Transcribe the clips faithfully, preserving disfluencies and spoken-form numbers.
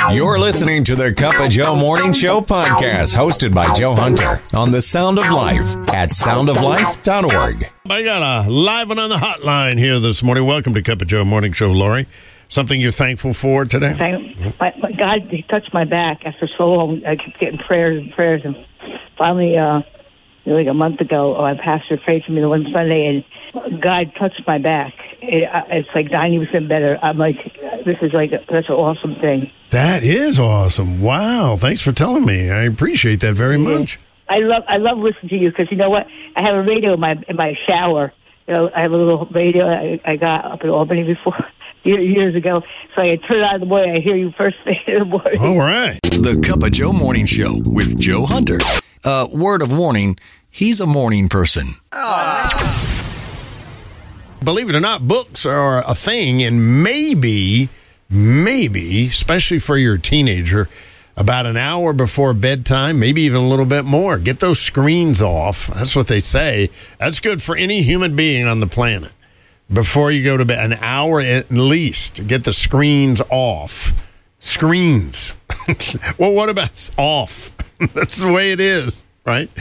You're listening to the Cup of Joe Morning Show podcast, hosted by Joe Hunter on The Sound of Life at sound of life dot org. I got a live one on the hotline here this morning. Welcome to Cup of Joe Morning Show, Lori. Something you're thankful for today? Thank, my, my God, he touched my back after so long. I kept getting prayers and prayers, and finally, uh, like a month ago, oh, my pastor prayed for me the one Sunday, and God touched my back. It, it's like ninety percent better. I'm like, this is like, that's an awesome thing. That is awesome. Wow. Thanks for telling me. I appreciate that very Yeah. much. I love I love listening to you because you know what? I have a radio in my in my shower. You know, I have a little radio I, I got up in Albany before years ago. So I turn it on in the morning. I hear you first thing in the morning. All right. The Cup of Joe Morning Show with Joe Hunter. Uh, word of warning, he's a morning person. Believe it or not, books are a thing, and maybe, maybe, especially for your teenager, about an hour before bedtime, maybe even a little bit more. Get those screens off. That's what they say. That's good for any human being on the planet. Before you go to bed, an hour at least. Get the screens off. Screens. Well, what about off? That's the way it is, right?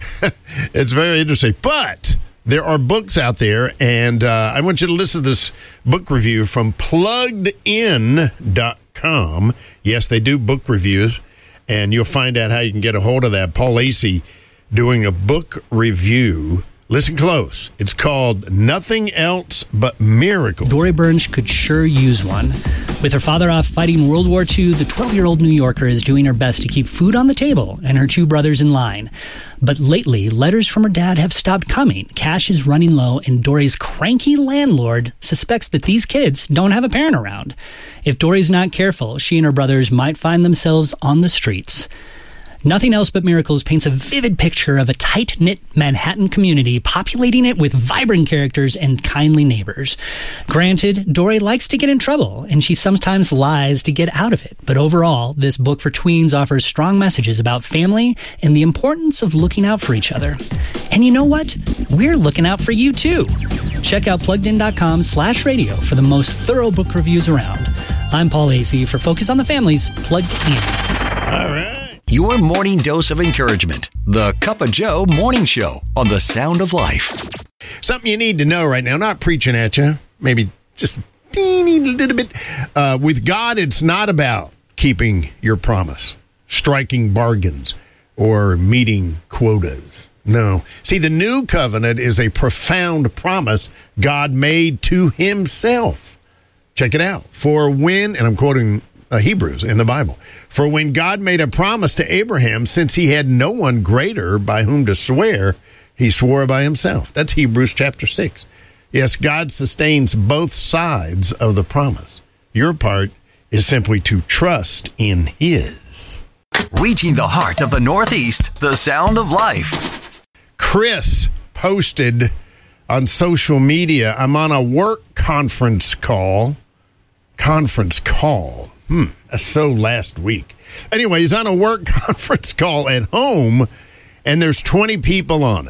It's very interesting. But there are books out there, and uh, I want you to listen to this book review from plugged in dot com. Yes, they do book reviews, and you'll find out how you can get a hold of that. Paul Lacey doing a book review. Listen close. It's called Nothing Else But Miracles. Dori Burns could sure use one. With her father off fighting World War Two, the twelve-year-old New Yorker is doing her best to keep food on the table and her two brothers in line. But lately, letters from her dad have stopped coming. Cash is running low, and Dori's cranky landlord suspects that these kids don't have a parent around. If Dori's not careful, she and her brothers might find themselves on the streets. Nothing Else But Miracles paints a vivid picture of a tight-knit Manhattan community, populating it with vibrant characters and kindly neighbors. Granted, Dori likes to get in trouble, and she sometimes lies to get out of it. But overall, this book for tweens offers strong messages about family and the importance of looking out for each other. And you know what? We're looking out for you, too. Check out pluggedin.com slash radio for the most thorough book reviews around. I'm Paul Lacey for Focus on the Family's Plugged In. All right. Your morning dose of encouragement. The Cup of Joe Morning Show on The Sound of Life. Something you need to know right now, not preaching at you, maybe just a teeny little bit. Uh, with God, it's not about keeping your promise, striking bargains, or meeting quotas. No. See, the new covenant is a profound promise God made to himself. Check it out. For when, and I'm quoting Uh, Hebrews in the Bible. For when God made a promise to Abraham, since he had no one greater by whom to swear, he swore by himself. That's Hebrews chapter six. Yes, God sustains both sides of the promise. Your part is simply to trust in his. Reaching the heart of the Northeast, The Sound of Life. Chris posted on social media, I'm on a work conference call. Conference call. Hmm, that's so last week. Anyway, he's on a work conference call at home, and there's twenty people on it.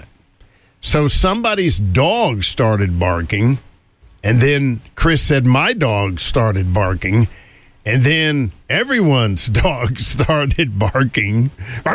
So somebody's dog started barking, and then Chris said, my dog started barking, and then everyone's dog started barking.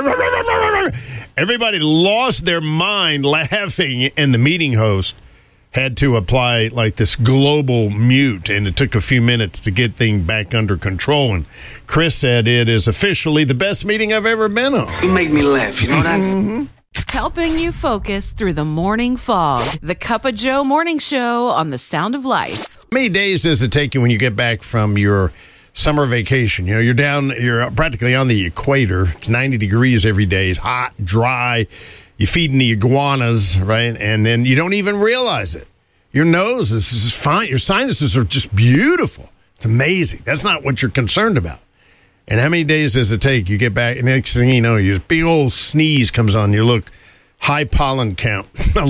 Everybody lost their mind laughing, and the meeting host had to apply like this global mute, and it took a few minutes to get things back under control. And Chris said it is officially the best meeting I've ever been on. You make me laugh, you know that? Mm-hmm. Helping you focus through the morning fog. The Cup of Joe Morning Show on The Sound of Life. How many days does it take you when you get back from your summer vacation? You know, you're down, you're practically on the equator. It's ninety degrees every day. It's hot, dry. You're feeding the iguanas, right? And then you don't even realize it. Your nose is just fine. Your sinuses are just beautiful. It's amazing. That's not what you're concerned about. And how many days does it take? You get back, and next thing you know, your big old sneeze comes on. You look high pollen count, alert.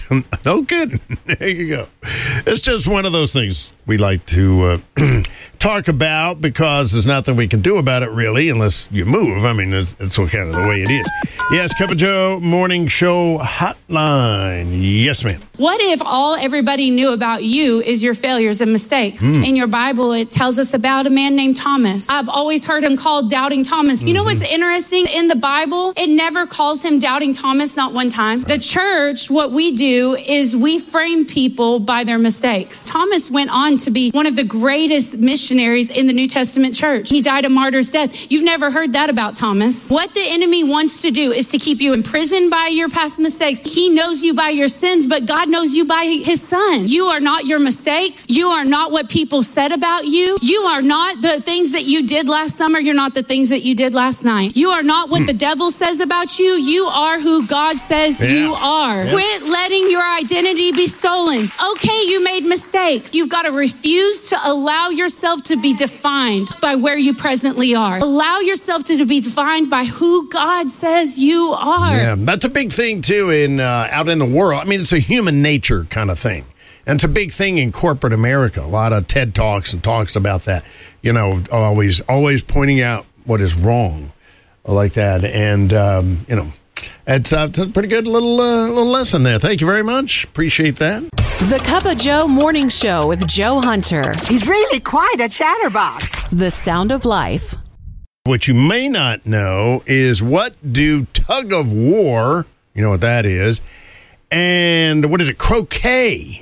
No kidding. There you go. It's just one of those things we like to uh, talk about because there's nothing we can do about it, really, unless you move. I mean, it's, it's kind of the way it is. Yes, Cup of Joe Morning Show Hotline. Yes, ma'am. What if all everybody knew about you is your failures and mistakes? Mm. In your Bible, it tells us about a man named Thomas. I've always heard him called Doubting Thomas. Mm-hmm. You know what's interesting? In the Bible, it never calls him Doubting Thomas, not one time. The church, what we do is we frame people by their mistakes. Thomas went on to be one of the greatest missionaries in the New Testament church. He died a martyr's death. You've never heard that about Thomas. What the enemy wants to do is to keep you in prison by your past mistakes. He knows you by your sins, but God knows you by his son. You are not your mistakes. You are not what people said about you. You are not the things that you did last summer. You're not the things that you did last night. You are not what hmm. the devil says about you. You are who God says yeah. you are. Yeah. Quit letting your identity be stolen. Okay, you made mistakes. You've got to refuse to allow yourself to be defined by where you presently are. Allow yourself to be defined by who God says you are. Yeah, that's a big thing, too, in uh, out in the world. I mean, it's a human nature kind of thing. And it's a big thing in corporate America. A lot of TED Talks and talks about that. You know, always always pointing out what is wrong like that. And, um, you know, it's, uh, it's a pretty good little, uh, little lesson there. Thank you very much. Appreciate that. The Cup of Joe Morning Show with Joe Hunter. He's really quite a chatterbox. The Sound of Life. What you may not know is what do tug of war, you know what that is, and what is it, croquet?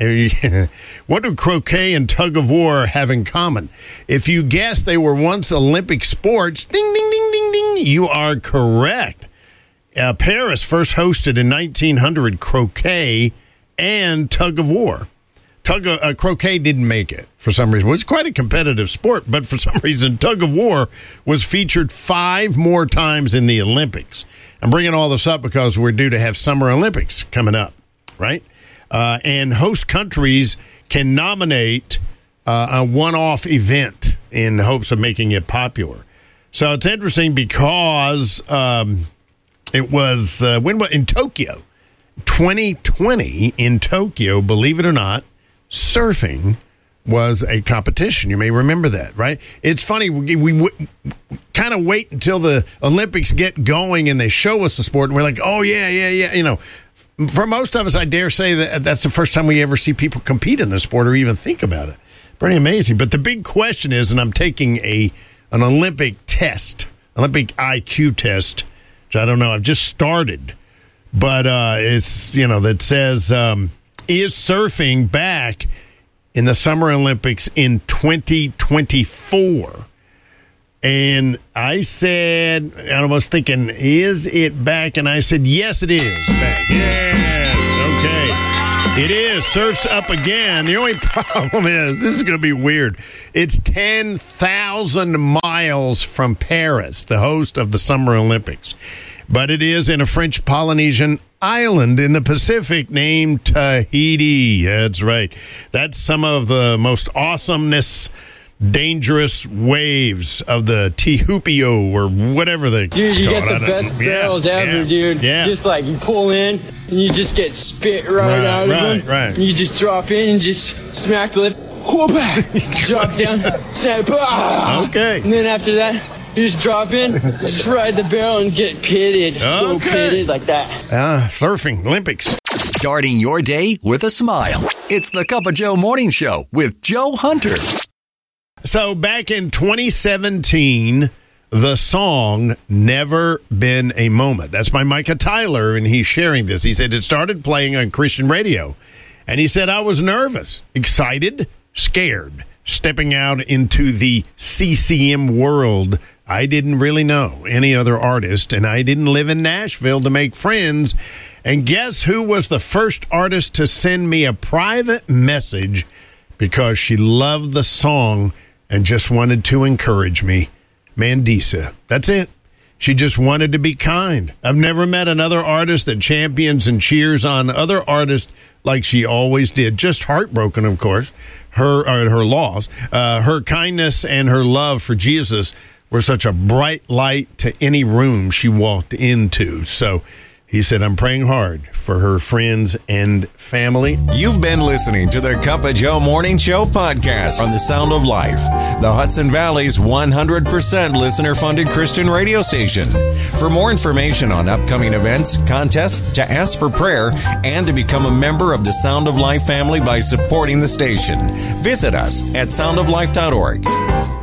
What do croquet and tug of war have in common? If you guess they were once Olympic sports, ding, ding, ding, ding, ding, you are correct. Uh, Paris first hosted in nineteen hundred croquet and tug of war. Tug of, uh, croquet didn't make it for some reason. It was quite a competitive sport, but for some reason, tug of war was featured five more times in the Olympics. I'm bringing all this up because we're due to have Summer Olympics coming up, right? Uh, and host countries can nominate uh, a one-off event in hopes of making it popular. So it's interesting because um, it was uh, when in Tokyo, twenty twenty in Tokyo, believe it or not, surfing was a competition. You may remember that, right? It's funny. We, we, we kind of wait until the Olympics get going and they show us the sport, and we're like, oh, yeah, yeah, yeah. You know, for most of us, I dare say that that's the first time we ever see people compete in the sport or even think about it. Pretty amazing. But the big question is, and I'm taking a an Olympic test, Olympic I Q test, which I don't know. I've just started. But uh, it's, you know, that says, um, is surfing back in the Summer Olympics in twenty twenty-four? And I said, I was thinking, is it back? And I said, yes, it is back. Yes, okay. It is. Surf's up again. The only problem is, this is going to be weird. It's ten thousand miles from Paris, the host of the Summer Olympics. But it is in a French Polynesian island in the Pacific named Tahiti. That's right. That's some of the most awesomeness, dangerous waves of the Tehupio or whatever they call it. Dude, you get the best yeah, barrels ever, yeah, dude. Yeah. Just like you pull in and you just get spit right, right out of right, them. Right, right. You just drop in and just smack the lip. Whoop, drop down, snap, ah. Okay. And then after that, you just drop in, just ride the barrel and get pitted. Okay. So pitted like that. Ah, surfing, Olympics. Starting your day with a smile. It's the Cup of Joe Morning Show with Joe Hunter. So back in twenty seventeen, the song Never Been a Moment. That's by Micah Tyler, and he's sharing this. He said it started playing on Christian radio. And he said, I was nervous, excited, scared, stepping out into the C C M world. I didn't really know any other artist, and I didn't live in Nashville to make friends. And guess who was the first artist to send me a private message because she loved the song and just wanted to encourage me? Mandisa. That's it. She just wanted to be kind. I've never met another artist that champions and cheers on other artists like she always did. Just heartbroken, of course, her uh, her loss. Uh, her kindness and her love for Jesus were such a bright light to any room she walked into. So He said, I'm praying hard for her friends and family. You've been listening to the Cup of Joe Morning Show podcast on the Sound of Life, the Hudson Valley's one hundred percent listener-funded Christian radio station. For more information on upcoming events, contests, to ask for prayer, and to become a member of the Sound of Life family by supporting the station, visit us at sound of life dot org.